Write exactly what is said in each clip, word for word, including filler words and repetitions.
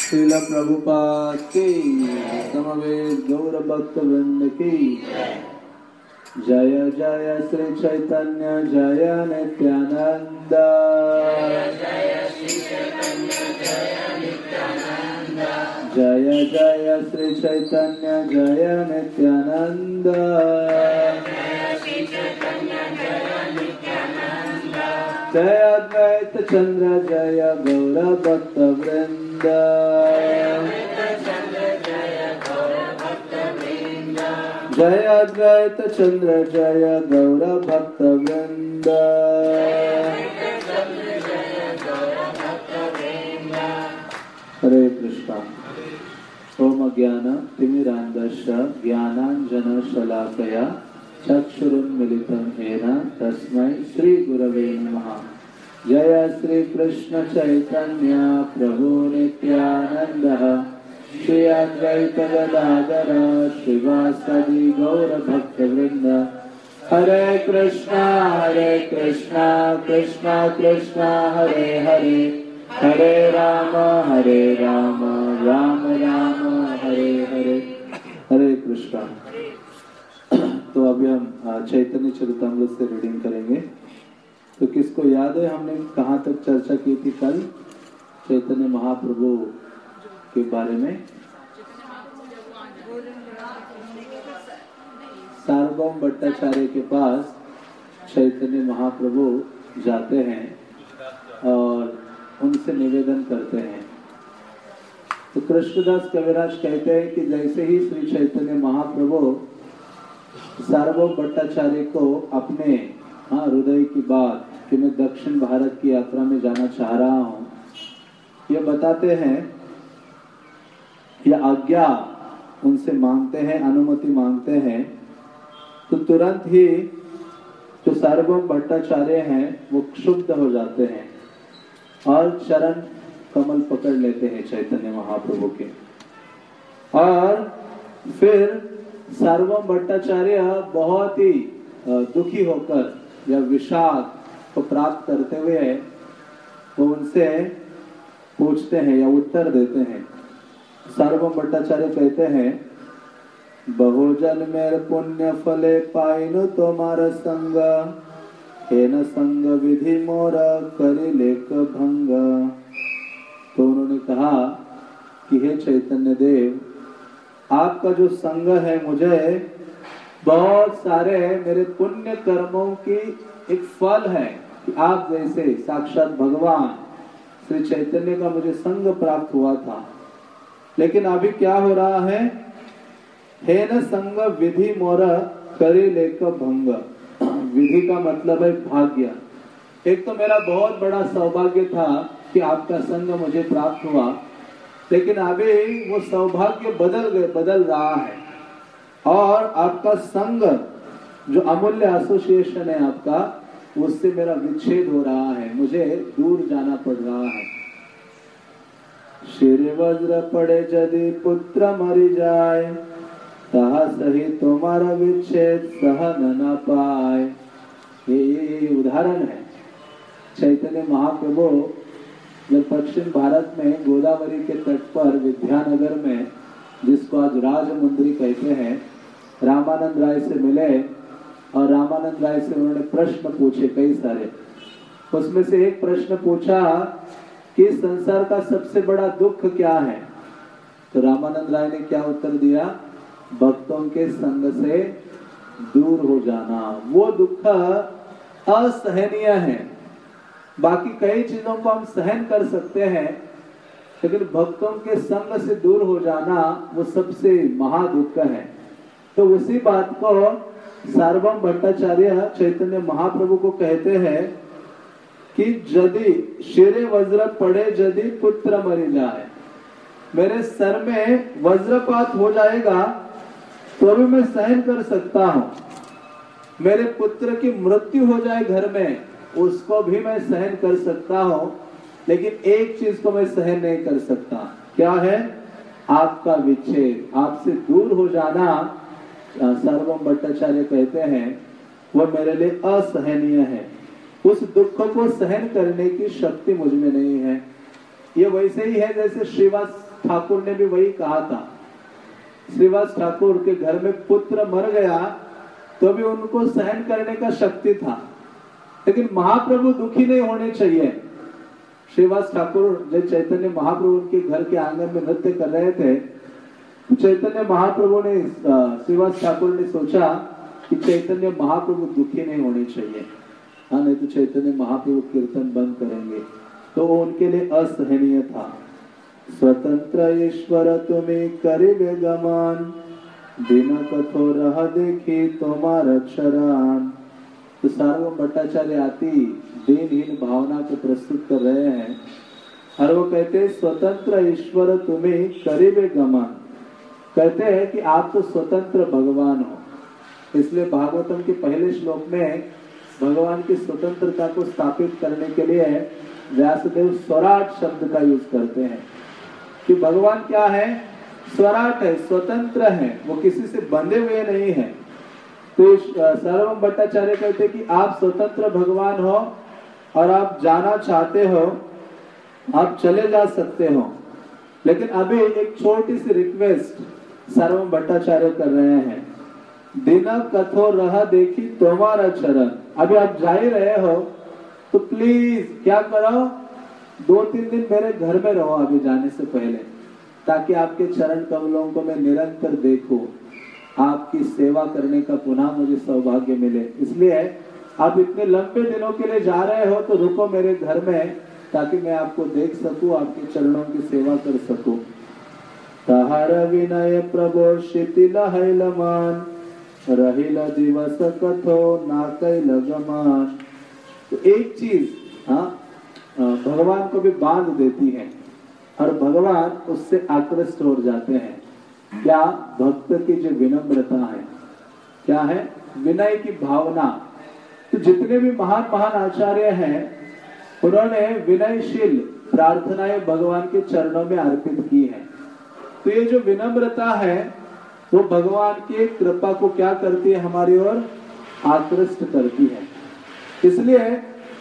श्रील प्रभुपाद की, समवेत गौर भक्त वृंद की जय। जय श्री चैतन्य जय नित्यानंद। जय श्री चैतन्य जय नित्यानंद। जय जय श्री चैतन्य जय नित्यानंद। जय अद्वैत चंद्र जय गौर भक्त वृंद। जय अद्वैत चंद्र जय गौर भक्त वृंद। हरे कृष्णा। ओम ज्ञान तिमिरान्धस्य ज्ञानाञ्जनशलाकया चक्षुरुन्मिलितं येन तस्मै श्री गुरवे नमः। जय श्री कृष्ण चैतन्य प्रभु नित्यानंद श्री अद्वैत गदाधर श्रीवासदि गौर भक्त वृंद। हरे कृष्णा हरे कृष्णा कृष्णा कृष्णा हरे हरे, हरे राम हरे राम राम राम हरे हरे। हरे कृष्णा। तो अभी हम चैतन्य चरितामृत से रीडिंग करेंगे। तो किसको याद है हमने कहाँ तक चर्चा की थी कल चैतन्य महाप्रभु के बारे में? सार्वभौम भट्टाचार्य के पास चैतन्य महाप्रभु जाते हैं और उनसे निवेदन करते हैं। तो कृष्णदास कविराज कहते हैं कि जैसे ही श्री चैतन्य महाप्रभु सार्वभौम भट्टाचार्य को अपने हाँ हृदय की बात कि मैं दक्षिण भारत की यात्रा में जाना चाह रहा हूँ ये बताते हैं, या आज्ञा उनसे मांगते हैं, अनुमति मांगते हैं, तो तुरंत ही जो सार्वभौम भट्टाचार्य हैं वो क्षुब्ध हो जाते हैं और चरण कमल पकड़ लेते हैं चैतन्य महाप्रभु के। और फिर सार्वभौम भट्टाचार्य बहुत ही दुखी होकर या विषाद को प्राप्त करते हुए वो उनसे पूछते हैं या उत्तर देते हैं। सार्वभौम भट्टाचार्य कहते हैं, बहुजन मेर पुण्य फले पाइनु तुम्हारा संग, हे न संग विधि मोरा करी लेक भंग। तो उन्होंने कहा कि हे चैतन्य देव, आपका जो संग है मुझे बहुत सारे मेरे पुण्य कर्मों की एक फल है कि आप जैसे साक्षात भगवान श्री चैतन्य का मुझे संग प्राप्त हुआ था। लेकिन अभी क्या हो रहा है? हे न संग विधि मोर करे लेक भंग। विधि का मतलब है भाग्य। एक तो मेरा बहुत बड़ा सौभाग्य था कि आपका संग मुझे प्राप्त हुआ, लेकिन अभी वो सौभाग्य बदल गए बदल रहा है और आपका संग जो अमूल्य एसोसिएशन है आपका, उससे मेरा विच्छेद हो रहा है, मुझे दूर जाना पड़ रहा है। शिर वज्र पड़े यदि पुत्र मरि जाए, तहा सही तुम्हारा विच्छेद सहन न पाए। ये उदाहरण है। चैतन्य महाप्रभु जब दक्षिण भारत में गोदावरी के तट पर विद्यानगर में, जिसको आज राजमुंद्री कहते हैं, रामानंद राय से मिले और रामानंद राय से उन्होंने प्रश्न पूछे कई सारे। उसमें से एक प्रश्न पूछा कि संसार का सबसे बड़ा दुख क्या है? तो रामानंद राय ने क्या उत्तर दिया? भक्तों के संग से दूर हो जाना। वो दुख असहनीय है। बाकी कई चीजों को हम सहन कर सकते हैं, लेकिन भक्तों के संग से दूर हो जाना वो सबसे महादुख है। तो उसी बात को सार्वभौम भट्टाचार्य चैतन्य महाप्रभु को कहते हैं कि यदि शिरे वज्र पड़े यदि पुत्र मरि जाए, मेरे सर में वज्रपात हो जाएगा तो भी मैं सहन कर सकता हूं। मेरे पुत्र की मृत्यु हो जाए घर में, उसको भी मैं सहन कर सकता हूं, लेकिन एक चीज को मैं सहन नहीं कर सकता। क्या है? आपका विच्छेद, आपसे दूर हो जाना। सार्वभौम भट्टाचार्य कहते हैं वो मेरे लिए असहनीय है। उस दुख को सहन करने की शक्ति मुझ में नहीं है। ये वैसे ही है जैसे श्रीवास ठाकुर ने भी वही कहा था। श्रीवास ठाकुर के घर में पुत्र मर गया तो भी उनको सहन करने का शक्ति था, लेकिन महाप्रभु दुखी नहीं होने चाहिए। श्रीवास ठाकुर जब चैतन्य महाप्रभु उनके घर के आंगन में नृत्य कर रहे थे, चैतन्य महाप्रभु ने श्रीवास ठाकुर ने सोचा कि चैतन्य महाप्रभु दुखी नहीं होने चाहिए, हाँ नहीं तो चैतन्य महाप्रभु कीर्तन बंद करेंगे, तो वो उनके लिए असहनीय था। स्वतंत्र ईश्वर तुम्हें करिबे गमान, दिन कठोर देखी तुम्हारा चरण। तो सार्वभौम भट्टाचार्य आती दीनहीन भावना को प्रस्तुत कर रहे हैं और वो कहते स्वतंत्र ईश्वर तुम्हें करिबे गमान, कहते हैं कि आप तो स्वतंत्र भगवान हो। इसलिए भागवतम के पहले श्लोक में भगवान की स्वतंत्रता को स्थापित करने के लिए व्यासदेव स्वराट शब्द का यूज करते हैं कि भगवान क्या है, स्वराट है, स्वतंत्र है, वो किसी से बंधे हुए नहीं है। तो सार्वभौम भट्टाचार्य कहते कि आप स्वतंत्र भगवान हो और आप जाना चाहते हो, आप चले जा सकते हो, लेकिन अभी एक छोटी सी रिक्वेस्ट सार्वभौम भट्टाचार्य कर रहे हैं, दिन कठोर रहा देखी तुम्हारा चरण। अभी आप जा ही रहे हो तो प्लीज क्या करो, दो तीन दिन मेरे घर में रहो अभी जाने से पहले, ताकि आपके चरण कमलों को मैं निरंतर देखूं, आपकी सेवा करने का पुनः मुझे सौभाग्य मिले। इसलिए आप इतने लंबे दिनों के लिए जा रहे हो तो रुको मेरे घर में, ताकि मैं आपको देख सकूं, आपके चरणों की सेवा कर सकूं। तहार विनय प्रभो शिथिल हैलमान, रहिल दिवस कथो ना कैल गमान। तो एक चीज हाँ भगवान को भी बांध देती है और भगवान उससे आकृष्ट हो जाते हैं। क्या? भक्त की जो विनम्रता है, क्या है? विनय की भावना। तो जितने भी महान महान आचार्य हैं उन्होंने विनयशील प्रार्थनाएं भगवान के चरणों में अर्पित की है। तो ये जो विनम्रता है वो भगवान की कृपा को क्या करती है, हमारी ओर आकृष्ट करती है। इसलिए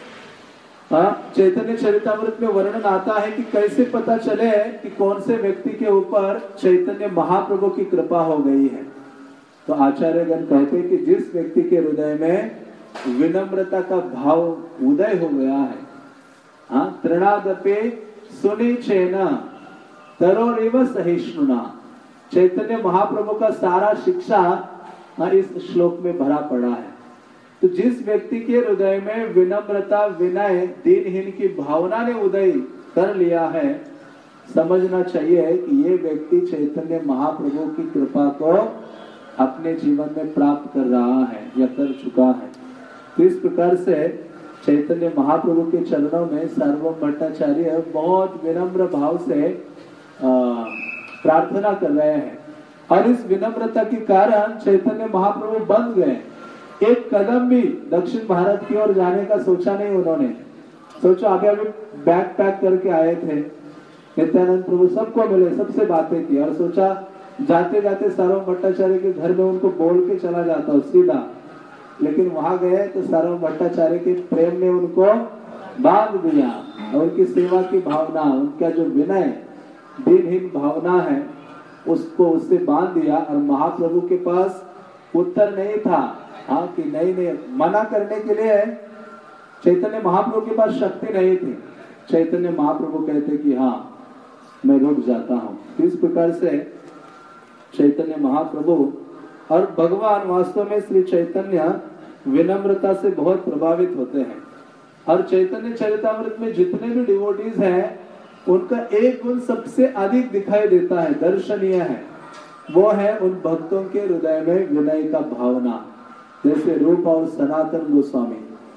चैतन्य चरितामृत में वर्णन आता है कि कैसे पता चले कि कौन से व्यक्ति के ऊपर चैतन्य महाप्रभु की कृपा हो गई है। तो आचार्यगण कहते हैं कि जिस व्यक्ति के हृदय में विनम्रता का भाव उदय हो गया है, हाँ तृणादपे सुनी चेना तरोरिव सहिष्णुना, चैतन्य महाप्रभु का सारा शिक्षा इस श्लोक में भरा पड़ा है। तो जिस व्यक्ति के हृदय में विनम्रता, विनय, दीनहीन की भावना ने उदय कर लिया है, समझना चाहिए कि ये व्यक्ति चैतन्य महाप्रभु की कृपा को अपने जीवन में प्राप्त कर रहा है या कर चुका है। तो इस प्रकार से चैतन्य महाप्रभु के चरणों में सार्वभौम भट्टाचार्य बहुत विनम्र भाव से प्रार्थना कर रहे हैं और इस विनम्रता के कारण चैतन्य महाप्रभु बन गए। एक कदम भी दक्षिण भारत की ओर जाने का सोचा नहीं उन्होंने। सोचो अभी अभी बैग पैक करके आए थे, नित्यानंद प्रभु सबको मिले, सबसे बातें की और सोचा जाते जाते सार्वभौम भट्टाचार्य के घर में उनको बोल के चला जाता हूँ सीधा, लेकिन वहां गए तो सार्वभौम भट्टाचार्य के प्रेम ने उनको बांध दिया और उनकी सेवा की भावना, उनका जो विनय, दीनहीन भावना है उसको उससे बांध दिया। और महाप्रभु के पास उत्तर नहीं था, हाँ कि नहीं नहीं, मना करने के लिए चैतन्य महाप्रभु के पास शक्ति नहीं थी। चैतन्य महाप्रभु कहते कि हाँ मैं रुक जाता हूँ। इस प्रकार से चैतन्य महाप्रभु और भगवान वास्तव में श्री चैतन्य विनम्रता से बहुत प्रभावित होते हैं। और चैतन्य चरितामृत में जितने भी डिवोटीज हैं उनका एक गुण सबसे अधिक दिखाई देता है, दर्शनीय है, वो है उन भक्तों के हृदय में विनय का भावना। जैसे रूप और सनातन गोस्वामी,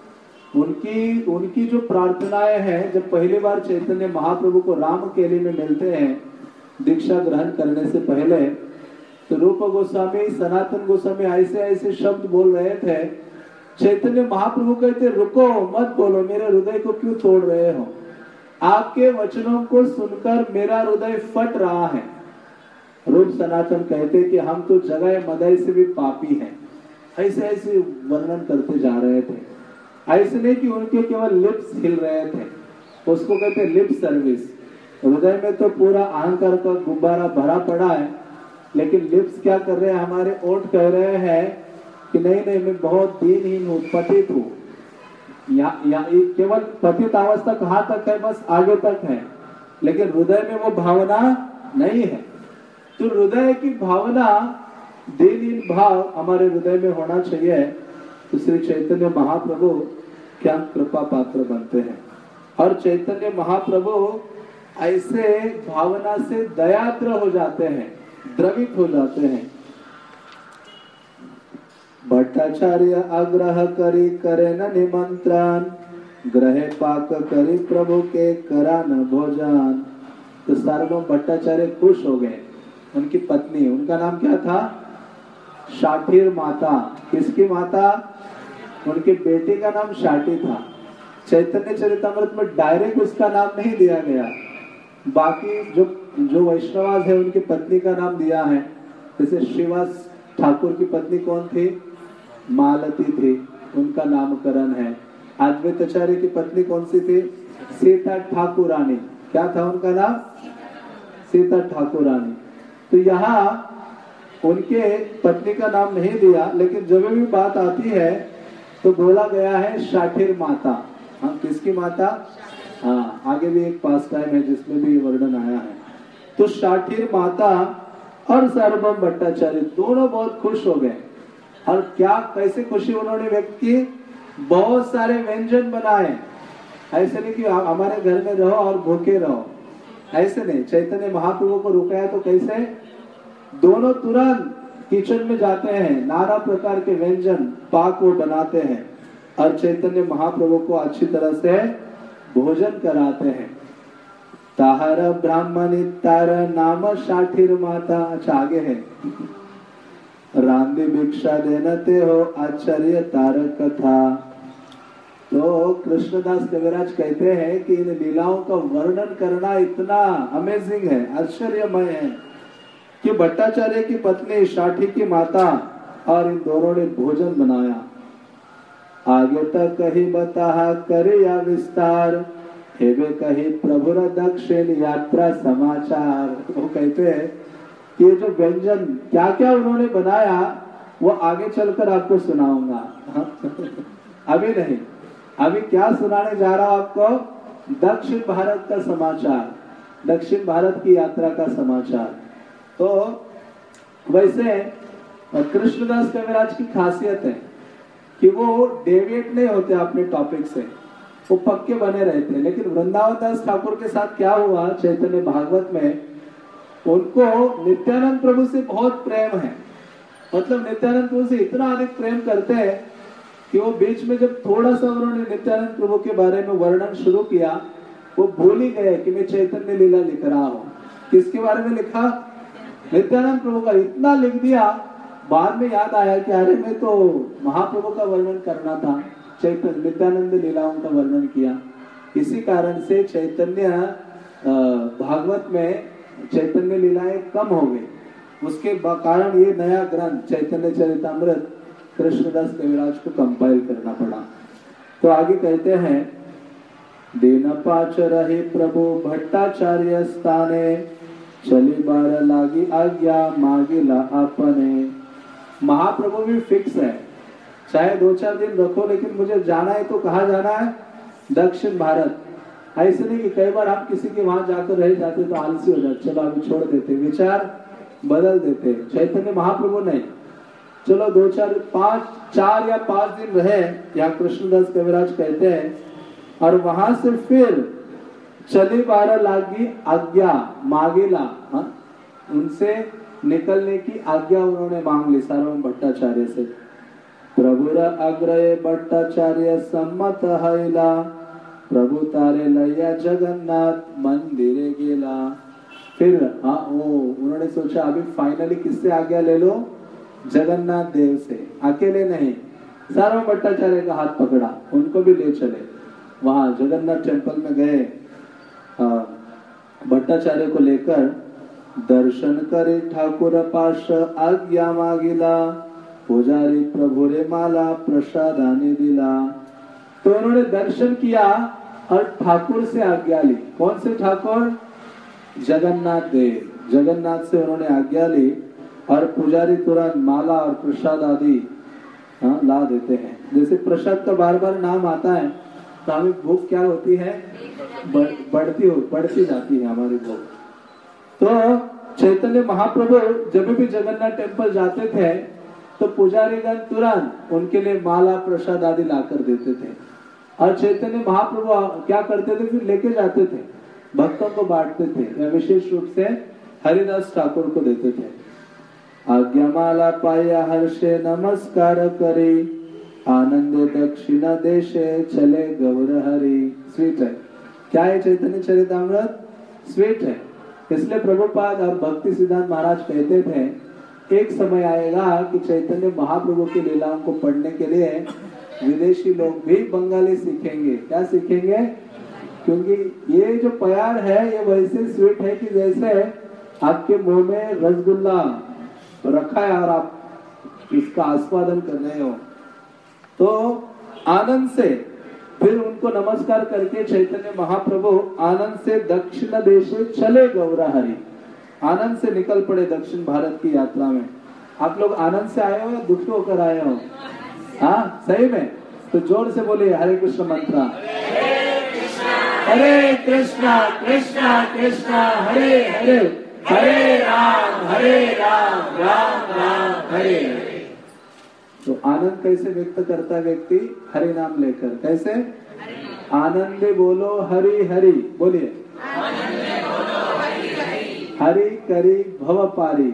उनकी उनकी जो प्रार्थनाएं हैं, जब पहली बार चैतन्य महाप्रभु को राम केली में मिलते हैं दीक्षा ग्रहण करने से पहले, तो रूप गोस्वामी, सनातन गोस्वामी ऐसे ऐसे शब्द बोल रहे थे। चैतन्य महाप्रभु कहते रुको मत बोलो, मेरे हृदय को क्यों तोड़ रहे हो, आपके वचनों को सुनकर मेरा हृदय फट रहा है। रूप सनातन कहते कि हम तो जगह मदय से भी पापी हैं। ऐसे ऐसे वर्णन करते जा रहे थे। ऐसे नहीं कि उनके केवल लिप्स हिल रहे थे, उसको कहते लिप सर्विस। हृदय में तो पूरा अहंकार का गुब्बारा भरा पड़ा है, लेकिन लिप्स क्या कर रहे हैं, हमारे ओठ कह रहे हैं कि नहीं नहीं मैं बहुत दीनहीन हूँ, पतित हूँ। या, या केवल पतित अवस्था कहाँ तक है, बस आगे तक है, लेकिन हृदय में वो भावना नहीं है। तो हृदय की भावना, दीनहीन भाव हमारे हृदय में होना चाहिए। तो श्री चैतन्य महाप्रभु क्या कृपा पात्र बनते हैं, और चैतन्य महाप्रभु ऐसे भावना से दयाद्र हो जाते हैं, द्रवित हो जाते हैं। भट्टाचार्य आग्रह करी करे न निमंत्रण, ग्रहे पाक करी प्रभु के करा न भोजन। तो सार्वभौम भट्टाचार्य खुश हो गए। उनकी पत्नी, उनका नाम क्या था, शाठीर माता। किसकी माता, उनके बेटे का नाम शाठी था। चैतन्य चरितामृत में डायरेक्ट उसका नाम नहीं दिया गया, बाकी जो जो वैष्णवास है उनकी पत्नी का नाम दिया है। जैसे श्रीवास ठाकुर की पत्नी कौन थी, मालती थी, उनका नामकरण है। अद्वैताचार्य की पत्नी कौन सी थी, सीता ठाकुरानी। क्या था उनका नाम, सीता ठाकुरानी। तो यहाँ उनके पत्नी का नाम नहीं दिया, लेकिन जब भी बात आती है तो बोला गया है शाठीर माता। हाँ, किसकी माता, हाँ, आगे भी एक पास टाइम है जिसमें भी वर्णन आया है। तो शाठीर माता और सार्वभौम भट्टाचार्य दोनों बहुत खुश हो गए। और क्या, कैसे खुशी उन्होंने व्यक्त की, बहुत सारे व्यंजन बनाए। ऐसे नहीं कि हमारे घर में रहो और भूखे रहो, ऐसे नहीं। चैतन्य महाप्रभु को रुकाया तो कैसे, दोनों तुरंत किचन में जाते हैं, नाना प्रकार के व्यंजन पाक वो बनाते हैं और चैतन्य महाप्रभु को अच्छी तरह से भोजन कराते हैं। ताहर ब्राह्मणी तार नाम शाठीर माता। अच्छा, आगे है, रांदी भिक्षा देनते हो आश्चर्य तार कथा। तो कृष्णदास कविराज कहते हैं कि इन लीलाओं का वर्णन करना इतना अमेजिंग है, आश्चर्यमय है कि भट्टाचार्य की पत्नी शाठी की माता और इन दोनों ने भोजन बनाया। आगे तक कही बताहा करे या विस्तार, हेवे कही प्रभुर दक्षिण यात्रा समाचार। वो कहते हैं कि ये जो व्यंजन क्या क्या उन्होंने बनाया वो आगे चलकर आपको सुनाऊंगा। अभी नहीं, अभी क्या सुनाने जा रहा हूं आपको, दक्षिण भारत का समाचार, दक्षिण भारत की यात्रा का समाचार। तो वैसे कृष्णदास कविराज की खासियत है कि वो डेविएट नहीं होते अपने टॉपिक से, वो पक्के बने रहते हैं। लेकिन वृंदावन दास ठाकुर के साथ क्या हुआ, चैतन्य भागवत में उनको नित्यानंद प्रभु से बहुत प्रेम है। मतलब नित्यानंद प्रभु से इतना अधिक प्रेम करते हैं कि वो बीच में जब थोड़ा सा उन्होंने नित्यानंद प्रभु के बारे में वर्णन शुरू किया, वो भूल ही गए कि मैं चैतन्य लीला लिख रहा हूँ। किसके बारे में लिखा, नित्यानंद प्रभु का। इतना लिख दिया, बाद में याद आया कि अरे मैं तो महाप्रभु का वर्णन करना था, चैतन्य नित्यानंद लीलाओं का वर्णन किया। इसी कारण से चैतन्य भागवत में चैतन्य लीलाएं कम हो गई। उसके कारण ये नया ग्रंथ चैतन्य चरितामृत कृष्णदास कविराज को कंपाइल करना पड़ा। तो आगे कहते हैं, दीन पाच रहे प्रभु भट्टाचार्य स्थाने, चली बार लागी आज्ञा मांगिला अपने। महाप्रभु भी फिक्स है, चाहे दो चार दिन रखो, लेकिन मुझे जाना है तो कहाँ जाना है, दक्षिण भारत। ऐसे नहीं कि कई बार हम किसी के वहां जाकर रह जाते तो आलसी हो जाते, चलो अभी छोड़ देते, विचार बदल देते। चैतन्य महाप्रभु नहीं, चलो दो चार पांच चार या पांच दिन रहे, या कृष्णदास कविराज कहते हैं, और वहां से फिर चली बारह लागी आज्ञा मांगेला। हाँ, उनसे निकलने की आज्ञा उन्होंने मांग ली सार्वभौम भट्टाचार्य से। प्रभुर अग्रय भट्टाचार्य सम्मत हैला, प्रभु तारे लैया जगन्नाथ मंदिरे गेला। फिर हाँ वो उन्होंने सोचा अभी फाइनली किससे आज्ञा ले लो, जगन्नाथ देव से, अकेले नहीं। सार्वभौम भट्टाचार्य का हाथ पकड़ा, उनको भी ले चले। वहां जगन्नाथ टेम्पल में गए, भट्टाचार्य को लेकर दर्शन करे ठाकुर पाश आज्ञा मागिला, पुजारी प्रभु रे माला प्रसादानी दिला। तो उन्होंने दर्शन किया और ठाकुर से आज्ञा ली। कौन से ठाकुर, जगन्नाथ देव, जगन्नाथ से उन्होंने आज्ञा ली और पुजारी तुरंत माला और प्रसाद आदि हाँ, ला देते हैं। जैसे प्रसाद का बार बार नाम आता है तो हमें भूख क्या होती है, बढ़ती हो बढ़ती जाती है हमारी भूख। तो चैतन्य महाप्रभु जब भी जगन्नाथ टेम्पल जाते थे तो पुजारीगण तुरंत उनके लिए माला प्रसाद आदि ला कर देते थे और चैतन्य महाप्रभु क्या करते थे, फिर लेके जाते थे, भक्तों को बांटते थे या विशेष रूप से हरिदास ठाकुर को देते थे। आज्ञा माला पाया हर्षे नमस्कार करे, आनंद दक्षिण देशे चले गौर हरि। स्वीट है, क्या है चैतन्य चरितामृत, स्वीट है। इसलिए प्रभुपाद और भक्ति सिद्धांत महाराज कहते थे एक समय आएगा कि चैतन्य महाप्रभु की लीलाओं को पढ़ने के लिए विदेशी लोग भी बंगाली सीखेंगे। क्या सीखेंगे? क्योंकि ये जो प्यार है ये वैसे स्वीट है कि जैसे आपके मुंह में रसगुल्ला रखा है और आप इसका आस्वादन कर रहे हो। तो आनंद से फिर उनको नमस्कार करके चैतन्य महाप्रभु आनंद से दक्षिण देश चले गौरा हरि, आनंद से निकल पड़े दक्षिण भारत की यात्रा में। आप लोग आनंद से आए हो या दुखी होकर आए हो? हाँ सही में, तो जोर से बोलिए हरे कृष्ण मंत्र, हरे कृष्णा कृष्णा कृष्णा हरे हरे, हरे राम हरे राम राम राम हरे हरे। तो आनंद कैसे व्यक्त करता है व्यक्ति? हरि नाम लेकर। कैसे? आनंदे बोलो हरि हरि, बोलिए हरि करी भव पारी।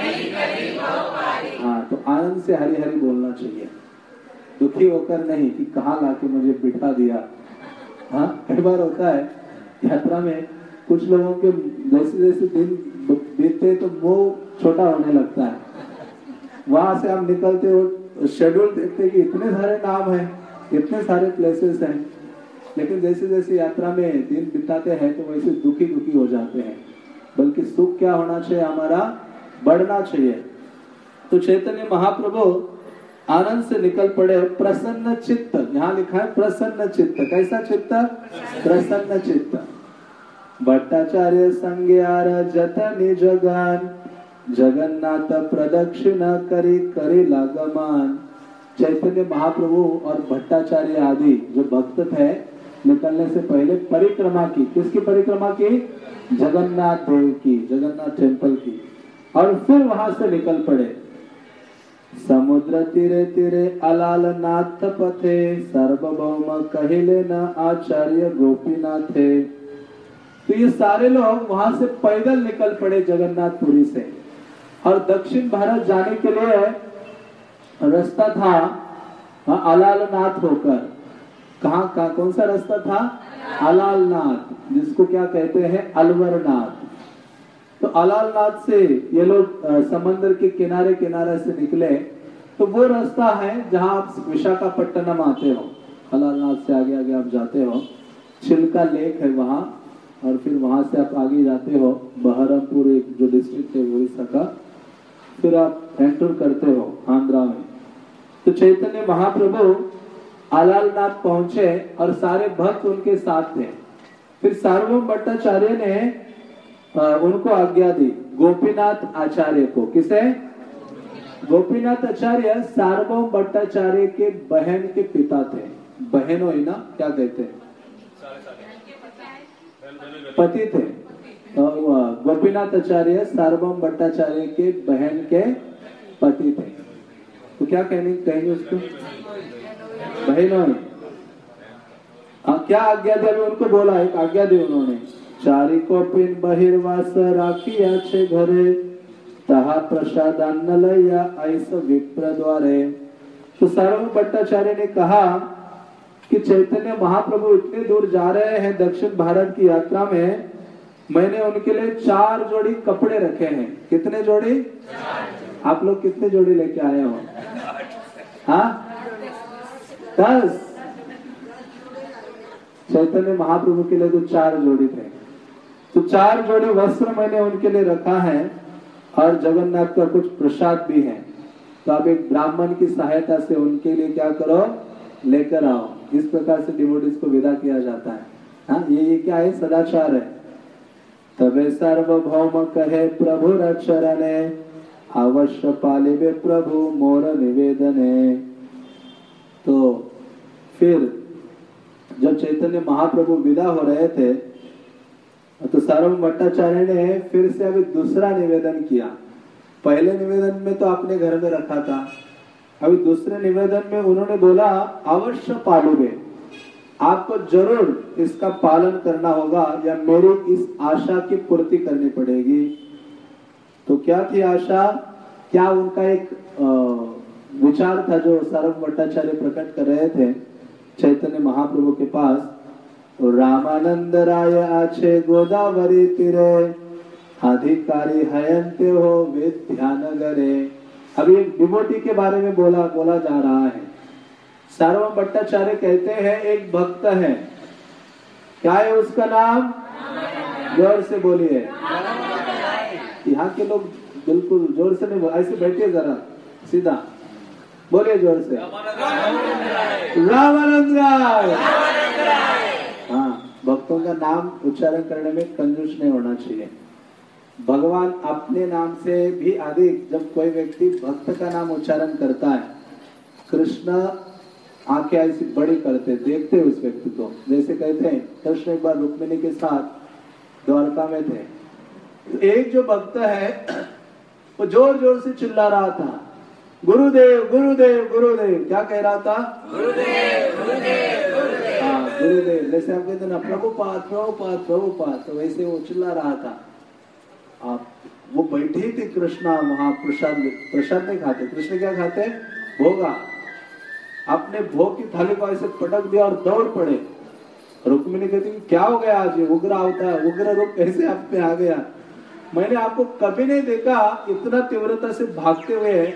हाँ, तो आनंद से हरि हरि बोलना चाहिए, दुखी होकर नहीं कि कहाँ लाके मुझे बिठा दिया। हाँ, कई बार होता है यात्रा में कुछ लोगों के जैसे जैसे दिन बीतते तो मुंह छोटा होने लगता है। वहां से हम निकलते हो शेड्यूल देखते कि इतने सारे नाम हैं, इतने सारे प्लेसेस हैं, लेकिन जैसे जैसे यात्रा में दिन बिताते हैं तो वैसे दुखी दुखी हो जाते हैं। बल्कि सुख क्या होना चाहिए, हमारा बढ़ना चाहिए। तो चैतन्य महाप्रभु आनंद से निकल पड़े, प्रसन्न चित्त, यहाँ लिखा है प्रसन्न चित्त। कैसा चित्त? प्रसन्न चित्त। भट्टाचार्य संज्ञार जतनि जगान, जगन्नाथ प्रदक्षिण करी करी लागमान। चैतन्य महाप्रभु और भट्टाचार्य आदि जो भक्त थे निकलने से पहले परिक्रमा की। किसकी परिक्रमा की? जगन्नाथ देव की, जगन्नाथ टेम्पल की। और फिर वहां से निकल पड़े। समुद्र तीरे तीरे अलाल नाथ पथे, सार्वभौम कहिले न आचार्य गोपीनाथे। तो ये सारे लोग वहां से पैदल निकल पड़े जगन्नाथपुरी से, और दक्षिण भारत जाने के लिए रास्ता था अलालनाथ होकर। कहाँ का कौन सा रास्ता था? अलालनाथ, जिसको क्या कहते हैं? अलवरनाथ। तो अलालनाथ से ये लोग समंदर के किनारे किनारे से निकले। तो वो रास्ता है जहां आप विशाखापट्टनम आते हो, अलालनाथ से आगे आगे आप जाते हो, चिल्का लेक है वहां, और फिर वहां से आप आगे जाते हो बहरमपुर, एक जो डिस्ट्रिक्ट है उड़ीसा का, फिर आप एंटर करते हो आंध्रा में। तो चैतन्य महाप्रभु अलालनाथ पहुंचे और सारे भक्त उनके साथ थे। फिर सार्वभौम भट्टाचार्य ने उनको आज्ञा दी, गोपीनाथ आचार्य को। किसे? गोपीनाथ आचार्य सार्वभौम भट्टाचार्य के बहन के पिता थे। बहनों ही ना, क्या कहते हैं, पति थे। तो गोपीनाथ आचार्य सार्वभौम भट्टाचार्य के बहन के पति थे। तो क्या कहने कहेंगे उसको? बहनों। क्या आज्ञा दी? अभी उनको बोला, एक आज्ञा दी उन्होंने, चारि को पिन बहिर्वास राखिया छे घरे, तहा प्रसाद अन्न लैया ऐस विप्र द्वारे। तो सार्वभौम भट्टाचार्य ने कहा कि चैतन्य महाप्रभु इतने दूर जा रहे हैं दक्षिण भारत की यात्रा में, मैंने उनके लिए चार जोड़ी कपड़े रखे हैं। कितने जोड़ी? आप लोग कितने जोड़ी लेके आए हो? हाँ, दस। चैतन्य महाप्रभु के लिए तो चार जोड़ी थे। तो चार जोड़ी वस्त्र मैंने उनके लिए रखा है, और जगन्नाथ का कुछ प्रसाद भी है। तो आप एक ब्राह्मण की सहायता से उनके लिए क्या करो, लेकर आओ। इस प्रकार से डिवोटीज को विदा किया जाता है। हाँ, ये ये क्या है? सदाचार है। तबे सार्वभौम कहे प्रभु रक्षरने, अवश्य पालिबे प्रभु मोर निवेदने। तो फिर जब चैतन्य महाप्रभु विदा हो रहे थे तो सार्वभौम भट्टाचार्य ने फिर से अभी दूसरा निवेदन किया। पहले निवेदन में तो अपने घर में रखा था, अभी दूसरे निवेदन में उन्होंने बोला अवश्य पालूबे, आपको जरूर इसका पालन करना होगा या मेरी इस आशा की पूर्ति करनी पड़ेगी। तो क्या थी आशा? क्या उनका एक विचार था जो सार्वभौम भट्टाचार्य प्रकट कर रहे थे चैतन्य महाप्रभु के पास? रामानंद राय आछे गोदावरी तीरे, अधिकारी हयंते हो विद्यानगरे। अभी एक डिवोटी के बारे में बोला बोला जा रहा है। सार्वभौम भट्टाचार्य कहते हैं एक भक्त है, क्या है उसका नाम? जोर से बोलिए। यहाँ के लोग बिल्कुल जोर से नहीं, ऐसे बैठिए जरा सीधा बोलिए जोर से। रामानंद राय। हाँ, भक्तों का नाम उच्चारण करने में कंजूस नहीं होना चाहिए। भगवान अपने नाम से भी अधिक जब कोई व्यक्ति भक्त का नाम उच्चारण करता है, कृष्ण आंखें ऐसी बड़ी करते देखते उस व्यक्ति को। जैसे कहते हैं कृष्ण एक बार रुक्मिणी के साथ द्वारका में थे, तो एक जो भक्त है वो जोर जोर से चिल्ला रहा था, गुरुदेव गुरुदेव गुरुदेव। क्या कह रहा था? गुरुदेव गुरुदेव गुरुदेव। हाँ, गुरुदेव। जैसे आप कहते ना प्रभुपाद प्रभुपाद प्रभुपाद, तो वैसे वो चिल्ला रहा था। आप वो बैठे थे कृष्णा वहां प्रसाद प्रसाद नहीं खाते। कृष्ण क्या खाते? भोगा। अपने भोग की थाली को ऐसे पटक दिया और दौड़ पड़े। रुक्मिणी कहती क्या हो गया आज? ये उग्र अवतार, उग्र रूप कैसे आप पे आ गया? मैंने आपको कभी नहीं देखा इतना तीव्रता से भागते हुए।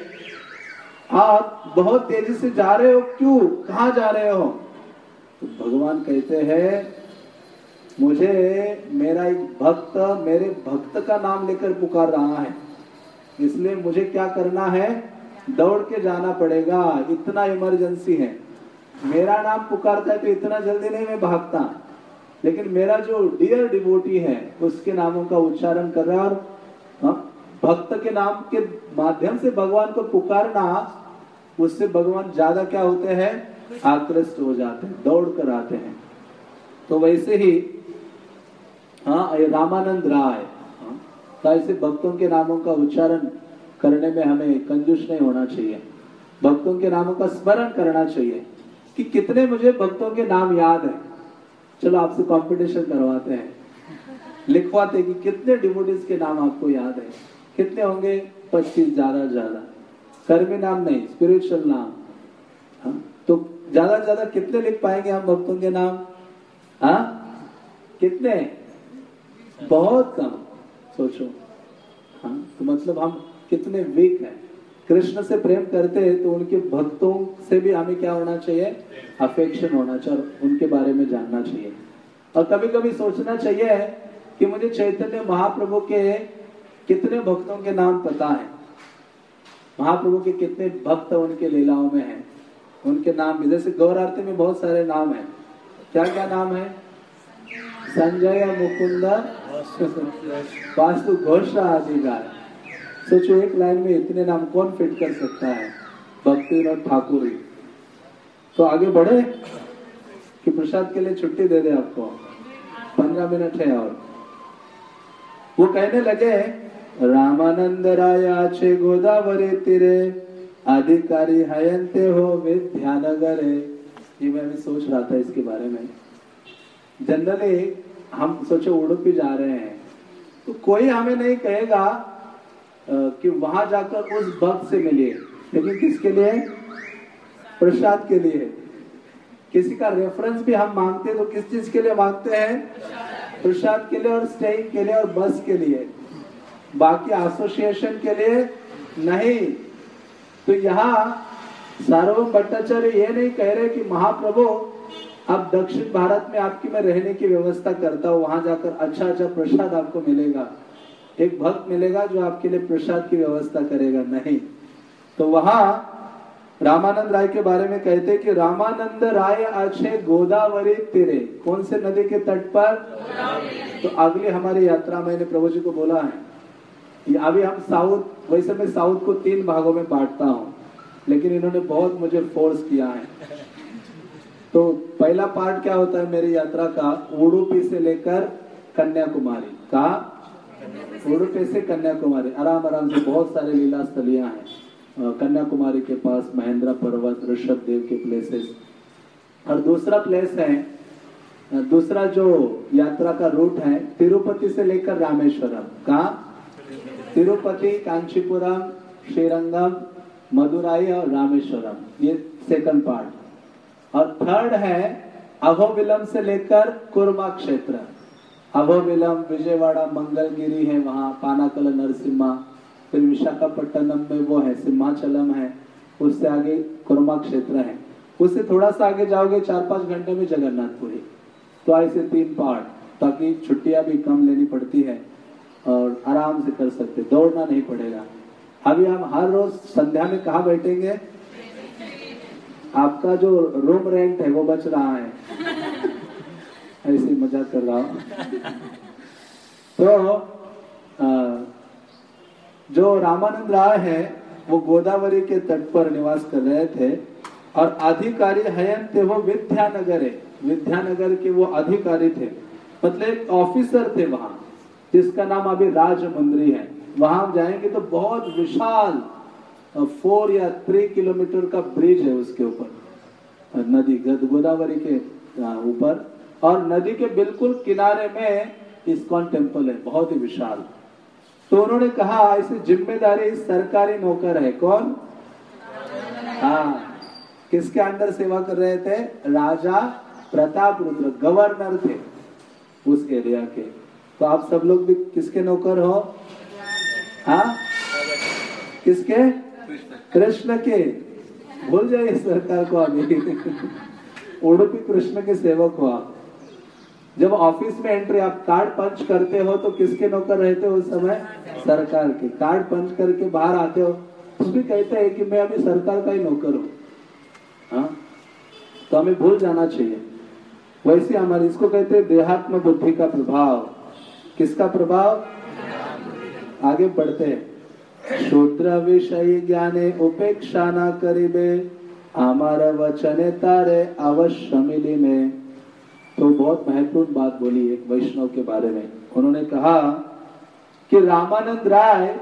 आप बहुत तेजी से जा रहे हो, क्यों? कहाँ जा रहे हो? तो भगवान कहते हैं मुझे मेरा एक भक्त मेरे भक्त का नाम लेकर पुकार रहा है, इसलिए मुझे क्या करना है? दौड़ के जाना पड़ेगा, इतना इमरजेंसी है। मेरा नाम पुकारता है तो इतना जल्दी नहीं मैं भागता, लेकिन मेरा जो डियर डिवोटी है उसके नामों का उच्चारण कर रहा है। और भक्त के नाम के माध्यम से भगवान को पुकारना, उससे भगवान ज्यादा क्या होते हैं? आकृष्ट हो जाते हैं, दौड़ कर आते हैं। तो वैसे ही हाँ, रामानंद राय, तो ऐसे भक्तों के नामों का उच्चारण करने में हमें कंजूस नहीं होना चाहिए। भक्तों के नामों का स्मरण करना चाहिए कि कितने मुझे भक्तों के नाम याद है। चलो आपसे कंपटीशन करवाते हैं, लिखवाते कि कितने डिवोटीज के नाम आपको याद है। कितने होंगे? पच्चीस, ज्यादा ज्यादा। कर्मी नाम नहीं, स्पिरिचुअल नाम। हाँ, तो ज्यादा ज्यादा कितने लिख पाएंगे हम भक्तों के नाम? हाँ, कितने? बहुत कम। सोचो। हाँ, तो मतलब हम कितने वीक हैं। कृष्ण से प्रेम करते हैं तो उनके भक्तों से भी हमें क्या होना चाहिए? अफेक्शन होना चाहिए, उनके बारे में जानना चाहिए। और कभी कभी सोचना चाहिए कि मुझे चैतन्य महाप्रभु के कितने भक्तों के नाम पता है, महाप्रभु के कितने भक्त उनके लीलाओं में हैं, उनके नाम भी। जैसे गौर आरती में बहुत सारे नाम हैं। क्या क्या नाम है? संजय, मुकुंद, वास्तु, घोष आदि गाय। सोचो एक लाइन में इतने नाम कौन फिट कर सकता है? भक्ति विनोद ठाकुर ही। तो आगे बढ़े कि प्रसाद के लिए छुट्टी दे दे आपको? पंद्रह मिनट है और। वो कहने लगे रामानंद राय आछे गोदावरी तीरे, अधिकारी हयंते हो विद्यानगरे। ये मैं भी सोच रहा था इसके बारे में। जनरली हम सोचो उडुपी जा रहे हैं तो कोई हमें नहीं कहेगा कि वहां जाकर उस भक्त से मिलिए, लेकिन किसके लिए? प्रसाद के लिए। किसी का रेफरेंस भी हम मांगते तो किस चीज के लिए मांगते हैं? प्रसाद के लिए और स्टेइंग के लिए और बस के लिए, बाकी एसोसिएशन के लिए नहीं। तो यहाँ सार्वभौम भट्टाचार्य ये नहीं कह रहे कि महाप्रभु अब दक्षिण भारत में आपकी मैं रहने की व्यवस्था करता हूँ, वहां जाकर अच्छा अच्छा प्रसाद आपको मिलेगा, एक भक्त मिलेगा जो आपके लिए प्रसाद की व्यवस्था करेगा। नहीं, तो वहां रामानंद राय के बारे में कहते हैं कि रामानंद राय अच्छे गोदावरी तीरे, कौन से नदी के तट पर? तो अगली हमारी यात्रा मैंने प्रभु जी को बोला है कि अभी हम साउथ, वैसे मैं साउथ को तीन भागों में बांटता हूँ, लेकिन इन्होंने बहुत मुझे फोर्स किया है। तो पहला पार्ट क्या होता है मेरी यात्रा का? उडुपी से लेकर कन्याकुमारी का, उडुपी से कन्याकुमारी आराम आराम से बहुत सारे लीला स्थलियां हैं। कन्याकुमारी के पास महेंद्र पर्वत, ऋषभ देव के प्लेसेस। और दूसरा प्लेस है, दूसरा जो यात्रा का रूट है तिरुपति से लेकर रामेश्वरम का, तिरुपति, कांचीपुरम, श्रीरंगम, मदुराई और रामेश्वरम, ये सेकंड पार्ट। और थर्ड है अहोबिलम से लेकर कुर्मा क्षेत्र। अहोबिलम, विजयवाड़ा, मंगलगिरी है वहां, पानाकल, नरसिम्हा, फिर विशाखापट्टनम में वो है सिम्हाचलम है, उससे आगे कुर्मा क्षेत्र है, उससे थोड़ा सा आगे जाओगे चार पांच घंटे में जगन्नाथपुरी। तो ऐसे तीन पार्ट, ताकि छुट्टियां भी कम लेनी पड़ती है और आराम से कर सकते, दौड़ना नहीं पड़ेगा। अभी हम हर रोज संध्या में कहाँ बैठेंगे? आपका जो रूम रेंट है वो बच रहा है, ऐसी मजाक कर रहा हूं। तो आ, जो रामानंद राय है वो गोदावरी के तट पर निवास कर रहे थे और अधिकारी हयन थे वो विद्यानगर है, विद्यानगर के वो अधिकारी थे, मतलब एक ऑफिसर थे वहां, जिसका नाम अभी राजमुंद्री है। वहां जाएंगे तो बहुत विशाल फोर या थ्री किलोमीटर का ब्रिज है उसके ऊपर, नदी गोदावरी के ऊपर, और नदी के बिल्कुल किनारे में इस्कॉन टेम्पल है, बहुत ही विशाल। तो उन्होंने कहा ऐसी जिम्मेदारी सरकारी नौकर है। कौन? हाँ, किसके अंडर सेवा कर रहे थे? राजा प्रताप रुद्र, गवर्नर थे उस एरिया के। तो आप सब लोग भी किसके नौकर हो? हाँ, किसके? कृष्ण के। भूल जाइए सरकार को अभी। उडुपी कृष्ण के सेवक हो आप। जब ऑफिस में एंट्री, आप कार्ड पंच करते हो तो किसके नौकर रहते हो उस समय? सरकार के। कार्ड पंच करके बाहर आते हो तो भी कहते हैं कि मैं अभी सरकार का ही नौकर हूं। हाँ, तो हमें भूल जाना चाहिए। वैसे हमारे, इसको कहते हैं देहात्म बुद्धि का प्रभाव। किसका प्रभाव? आगे बढ़ते हैं। शूद्र विषय ज्ञाने उपेक्षा न करिबे, हमारा वचने तारे अवश्य मिली में। तो बहुत महत्वपूर्ण बात बोली एक वैष्णव के बारे में। उन्होंने कहा कि रामानंद राय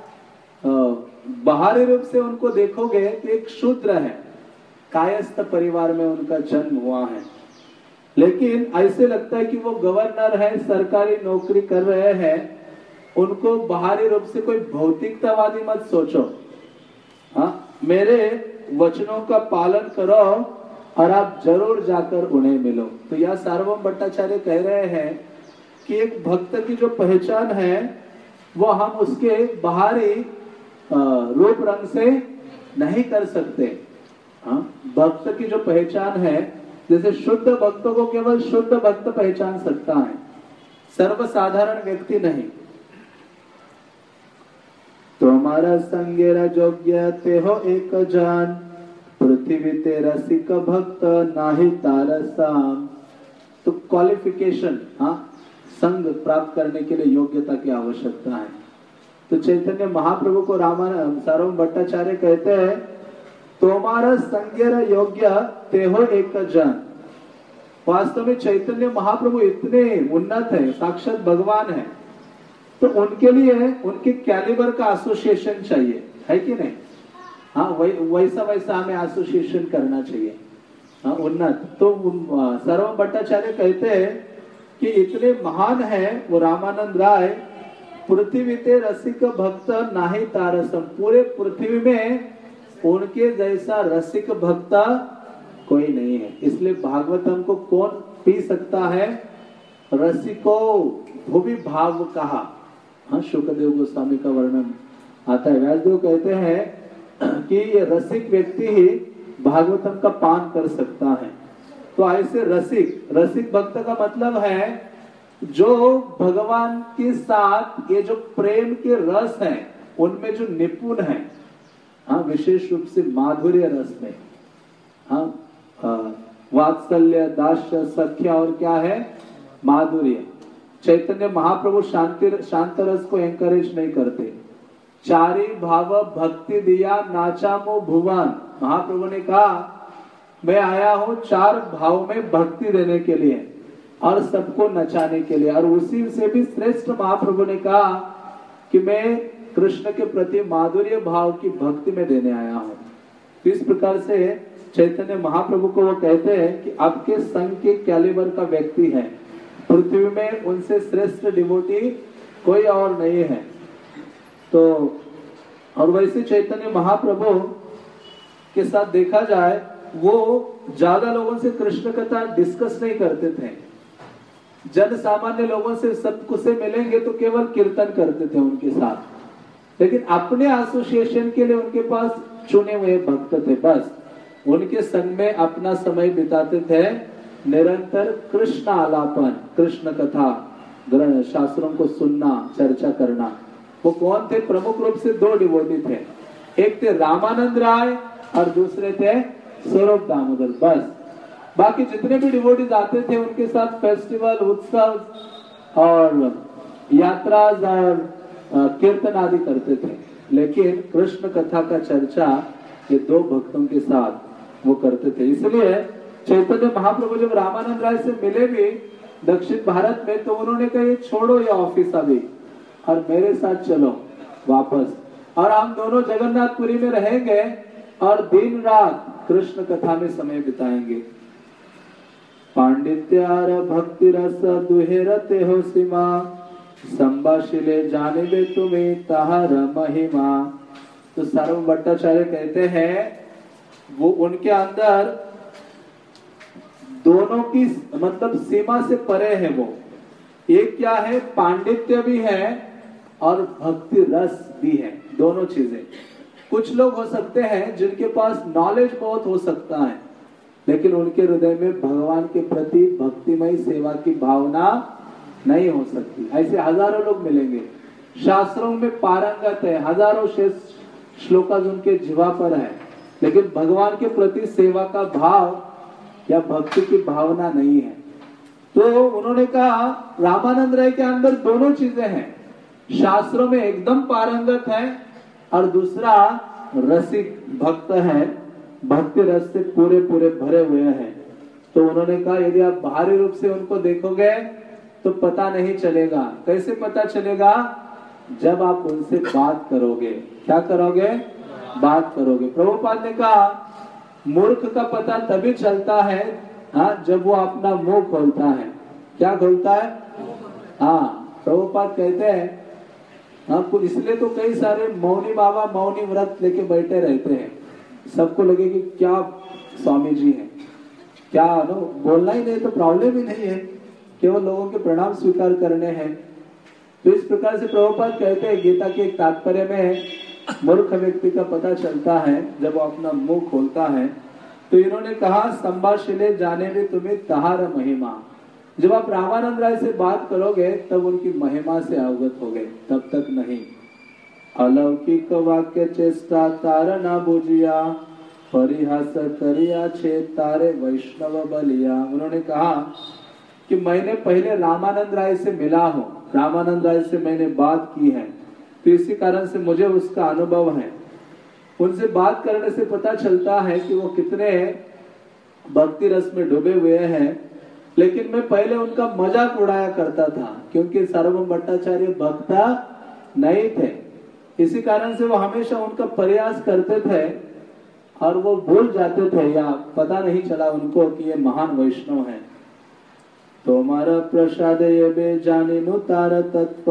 बाहरी रूप से उनको देखोगे तो एक शूद्र है, कायस्थ परिवार में उनका जन्म हुआ है, लेकिन ऐसे लगता है कि वो गवर्नर है, सरकारी नौकरी कर रहे हैं। उनको बाहरी रूप से कोई भौतिकतावादी मत सोचो। हाँ, मेरे वचनों का पालन करो और आप जरूर जाकर उन्हें मिलो। तो यह सार्वभौम भट्टाचार्य कह रहे हैं कि एक भक्त की जो पहचान है वो हम उसके बाहरी रूप रंग से नहीं कर सकते। हाँ, भक्त की जो पहचान है, जैसे शुद्ध भक्तों को केवल शुद्ध भक्त पहचान सकता है, सर्वसाधारण व्यक्ति नहीं। तुम्हारा संगेरा योग्य ते हो एक जान, पृथ्वी ते रसिक भक्त नाही तारसाम। तो क्वालिफिकेशन, हाँ, संग प्राप्त करने के लिए योग्यता की आवश्यकता है। तो चैतन्य महाप्रभु को रामानंद सार्वभौम भट्टाचार्य कहते हैं, तुम्हारा संगेरा योग्य ते हो एक जन। वास्तव में चैतन्य महाप्रभु इतने उन्नत है, साक्षात भगवान है, तो उनके लिए उनके कैलिबर का एसोसिएशन चाहिए, है कि नहीं? हाँ, वैसा वैसा हमें एसोसिएशन करना चाहिए। हाँ, उन्नत। तो सार्वभौम भट्टाचार्य कहते हैं कि इतने महान है वो रामानंद राय, पृथ्वी ते रसिक भक्त नाही तारसम। पूरे पृथ्वी में उनके जैसा रसिक भक्त कोई नहीं है। इसलिए भागवतम को कौन पी सकता है? रसिको भुवि भाव कहा। हाँ, शुक्रदेव गोस्वामी का वर्णन आता है। व्यासदेव कहते हैं कि ये रसिक व्यक्ति ही भागवतम का पान कर सकता है। तो ऐसे रसिक, रसिक भक्त का मतलब है जो भगवान के साथ ये जो प्रेम के रस है उनमें जो निपुण है, हाँ, विशेष रूप से माधुर्य रस में, हाँ, वात्सल्य, दास्य, सख्य और क्या है, माधुर्य। चैतन्य महाप्रभु शांति शांत रस को एंकरेज नहीं करते। चारी भाव भक्ति दिया नाचामो भुवन, महाप्रभु ने कहा मैं आया हूं चार भाव में भक्ति देने के लिए और सबको नचाने के लिए, और उसी से भी श्रेष्ठ महाप्रभु ने कहा कि मैं कृष्ण के प्रति माधुर्य भाव की भक्ति में देने आया हूं। इस प्रकार से चैतन्य महाप्रभु को वो कहते हैं कि आपके संग के कैलिबर का व्यक्ति है, पृथ्वी में उनसे श्रेष्ठ डिवोटी कोई और नहीं है। तो और वैसे चैतन्य महाप्रभु के साथ देखा जाए, वो ज्यादा लोगों से कृष्ण कथा डिस्कस नहीं करते थे। जन सामान्य लोगों से सबको से मिलेंगे तो केवल कीर्तन करते थे उनके साथ, लेकिन अपने एसोसिएशन के लिए उनके पास चुने हुए भक्त थे, बस उनके संग में अपना समय बिताते थे, निरंतर कृष्ण आलापन, कृष्ण कथा, ग्रंथ शास्त्रों को सुनना, चर्चा करना। वो कौन थे? प्रमुख रूप से दो डिवोटी थे, एक थे रामानंद राय और दूसरे थे स्वरूप दामोदर। बस बाकी जितने भी डिवोटीज आते थे उनके साथ फेस्टिवल, उत्सव और यात्रा और कीर्तन आदि करते थे, लेकिन कृष्ण कथा का चर्चा ये दो भक्तों के साथ वो करते थे। इसलिए चैतन्य महाप्रभु जब रामानंद राय से मिले भी दक्षिण भारत में, तो उन्होंने कहा ये छोड़ो ये ऑफिस अभी और मेरे साथ चलो वापस, और हम दोनों जगन्नाथपुरी में रहेंगे और दिन रात कृष्ण कथा में समय बिताएंगे। पांडित्यार भक्ति रस दुहेरते हो सीमा, संभाषिले जानिबे तुम्हें ताहर महिमा। तो सार्वभौम भट्टाचार्य कहते हैं वो उनके अंदर दोनों की मतलब सीमा से परे है। वो एक क्या है, पांडित्य भी है और भक्ति रस भी है, दोनों चीजें। कुछ लोग हो सकते हैं जिनके पास नॉलेज बहुत हो सकता है, लेकिन उनके हृदय में भगवान के प्रति भक्तिमय सेवा की भावना नहीं हो सकती। ऐसे हजारों लोग मिलेंगे, शास्त्रों में पारंगत है, हजारों श्लोका उनके जीवा पर है, लेकिन भगवान के प्रति सेवा का भाव या भक्ति की भावना नहीं है। तो उन्होंने कहा रामानंद राय के अंदर दोनों चीजें हैं, शास्त्रों में एकदम पारंगत है और दूसरा रसिक भक्त है, भक्ति रस से पूरे पूरे भरे हुए हैं। तो उन्होंने कहा यदि आप बाहरी रूप से उनको देखोगे तो पता नहीं चलेगा। कैसे पता चलेगा? जब आप उनसे बात करोगे। क्या करोगे? बात करोगे। प्रभुपाद ने कहा मूर्ख का पता तभी चलता है हाँ जब वो अपना मुंह खोलता है। क्या खोलता है? हाँ, प्रभुपाद कहते हैं आपको, इसलिए तो कई सारे मौनी बाबा मौनी व्रत लेके बैठे रहते हैं, सबको लगे कि क्या स्वामी जी हैं, क्या नो बोलना ही नहीं तो प्रॉब्लम ही नहीं है, केवल लोगों के प्रणाम स्वीकार करने हैं। तो इस प्रकार से प्रभुपाद कहते हैं गीता के एक तात्पर्य में मूर्ख व्यक्ति का पता चलता है जब वो अपना मुंह खोलता है। तो इन्होंने कहा संभाषिले जाने में तुम्हें तहार महिमा। जब आप रामानंद राय से बात करोगे तब उनकी महिमा से अवगत हो गए, तब तक नहीं। अलौकिक वाक्य चेष्टा तार ना बुझिया, परिहास करिया छे तारे वैष्णव बलिया। उन्होंने कहा कि मैंने पहले रामानंद राय से मिला हूं, रामानंद राय से मैंने बात की है, तो इसी कारण से मुझे उसका अनुभव है। उनसे बात करने से पता चलता है कि वो कितने भक्ति रस में डूबे हुए हैं, लेकिन मैं पहले उनका मजाक उड़ाया करता था क्योंकि सार्वभौम भट्टाचार्य भक्ता नहीं थे। इसी कारण से वो हमेशा उनका प्रयास करते थे और वो भूल जाते थे या पता नहीं चला उनको कि ये महान वैष्णव है। तुम्हारा प्रसाद ये बे जानी नु तार तत्व,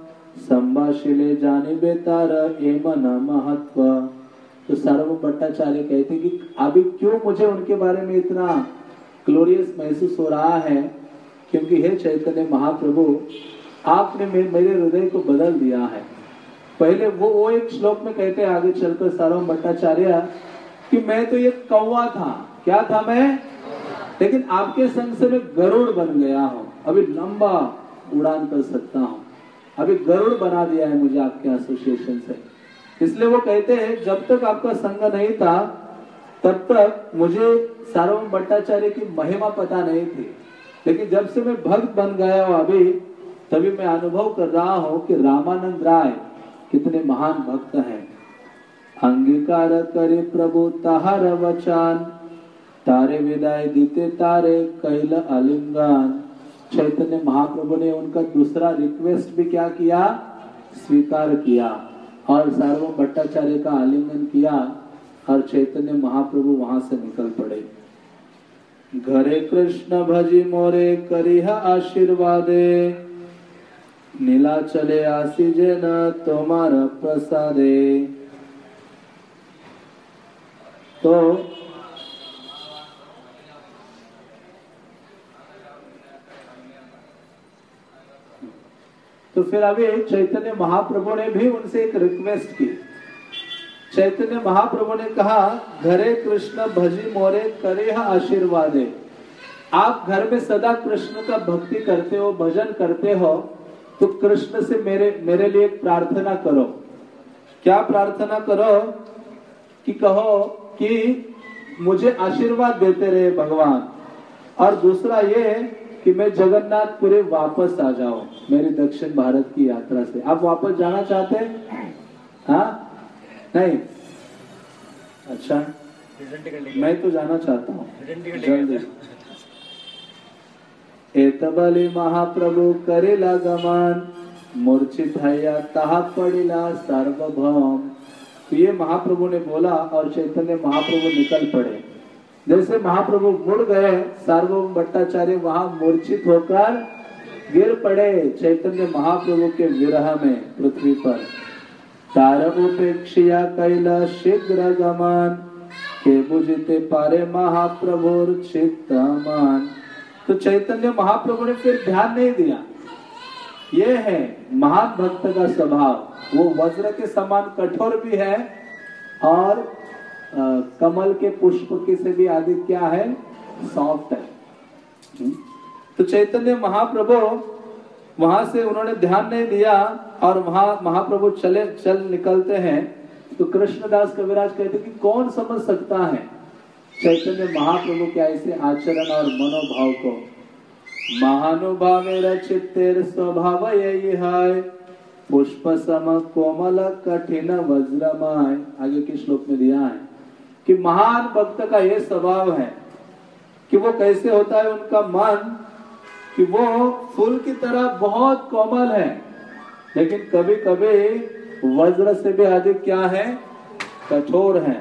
संभाषिले जानी बे तार ए मन महत्व। तो सार्वभौम भट्टाचार्य कहते कि अभी क्यों मुझे उनके बारे में इतना ग्लोरियस महसूस हो रहा है, क्योंकि हे चैतन्य महाप्रभु आपने मेरे हृदय को बदल दिया है। पहले वो वो एक श्लोक में कहते हैं आगे चलकर सार्वभौम भट्टाचार्य कि मैं तो ये कौवा था। क्या था मैं? लेकिन आपके संग से मैं गरुड़ बन गया हूँ, अभी लंबा उड़ान कर सकता हूँ, अभी गरुड़ बना दिया है मुझे आपके एसोसिएशन से। इसलिए वो कहते हैं जब तक आपका संग नहीं था तब तक मुझे सार्वभौम भट्टाचार्य की महिमा पता नहीं थी, लेकिन जब से मैं भक्त बन गया हूँ अभी, तभी मैं अनुभव कर रहा हूँ कि रामानंद राय कितने महान भक्त हैं। अंगीकार करे प्रभु ताहार वचन, तारे विदाई दीते तारे कैल आलिंगन। चैतन्य महाप्रभु ने उनका दूसरा रिक्वेस्ट भी क्या किया, स्वीकार किया और सार्वभौम भट्टाचार्य का आलिंगन किया और चैतन्य महाप्रभु वहां से निकल पड़े। घरे कृष्ण भजी मोरे करिह आशीर्वादे, नीला चले आसी जे न तुम्हारा प्रसादे। तो तो फिर अभी चैतन्य महाप्रभु ने भी उनसे एक रिक्वेस्ट की। चैतन्य महाप्रभु ने कहा घरे कृष्ण भजी मोरे करे आशीर्वादे। आप घर में सदा कृष्ण का भक्ति करते हो, भजन करते हो, तो कृष्ण से मेरे मेरे लिए प्रार्थना करो। क्या प्रार्थना करो कि कहो कि मुझे आशीर्वाद देते रहे भगवान, और दूसरा ये कि मैं जगन्नाथपुरी वापस आ जाऊं मेरी दक्षिण भारत की यात्रा से। आप वापस जाना चाहते हैं? हाँ नहीं? अच्छा, मैं तो जाना चाहता हूँ जल्दी। एतबली महाप्रभु करेला गमन, मूर्छित हैया ताहा पड़िला सार्वभौम। तो ये महाप्रभु ने बोला और चैतन्य महाप्रभु निकल पड़े। जैसे महाप्रभु मुड़ गए, सार्वभौम भट्टाचार्य वहां मूर्छित होकर गिर पड़े चैतन्य महाप्रभु के विरह में पृथ्वी पर। तार उपेक्षिया कैला शीघ्र गमन, के बुझते पारे महाप्रभुर चित्तमान। तो चैतन्य महाप्रभु ने फिर ध्यान नहीं दिया। ये है महान भक्त का स्वभाव, वो वज्र के समान कठोर भी है और आ, कमल के पुष्प के से भी अधिक क्या है, सॉफ्ट है। तो चैतन्य महाप्रभु वहां से उन्होंने ध्यान नहीं दिया और वहां महाप्रभु चले चल निकलते हैं। तो कृष्णदास कविराज कहते कि कौन समझ सकता है चैतन्य महाप्रभु के ऐसे आचरण और मनोभाव को। महानुभावेर चित्तेर स्वभाव यही है, पुष्प सम कोमल कठिन वज्रमय। आगे के श्लोक में दिया है कि महान भक्त का ये स्वभाव है कि वो कैसे होता है उनका मन, कि वो फूल की तरह बहुत कोमल है, लेकिन कभी कभी वज्र से भी अधिक क्या है, कठोर है।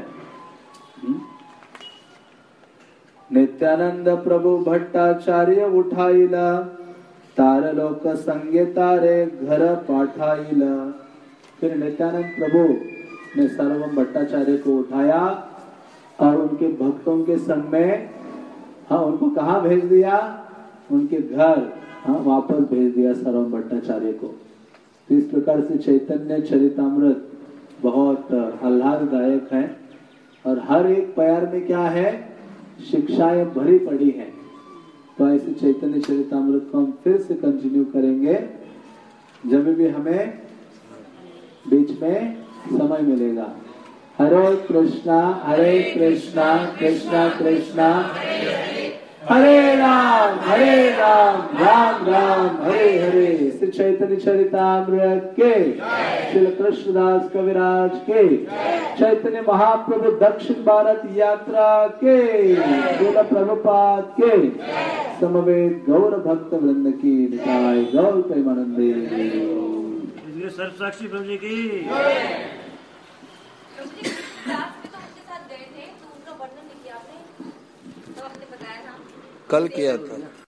नित्यानंद प्रभु भट्टाचार्य उठाईला, तार लोक संगे तारे घर पाठाईला। फिर नित्यानंद प्रभु ने सार्वभौम भट्टाचार्य को उठाया और उनके भक्तों के संग में हाँ उनको कहाँ भेज दिया, उनके घर हाँ वापस भेज दिया सार्वभौम भट्टाचार्य को। तो इस प्रकार से चैतन्य चरितामृत बहुत आह्लाददायक है और हर एक पैर में क्या है, शिक्षाएं भरी पड़ी हैं। तो ऐसे चैतन्य चरितामृत को हम फिर से कंटिन्यू करेंगे जब भी हमें बीच में समय मिलेगा। हरे कृष्णा हरे कृष्णा कृष्णा कृष्णा हरे राम हरे राम राम राम हरे हरे। श्री चैतन्य चरितामृत के, श्री कृष्णदास कविराज के, चैतन्य महाप्रभु दक्षिण भारत यात्रा के, श्रील प्रभुपाद के समवेत गौर भक्त वृंद की निताय गौर प्रेमानंदे। सर्वसाक्षी प्रभु जी की। कल किया था।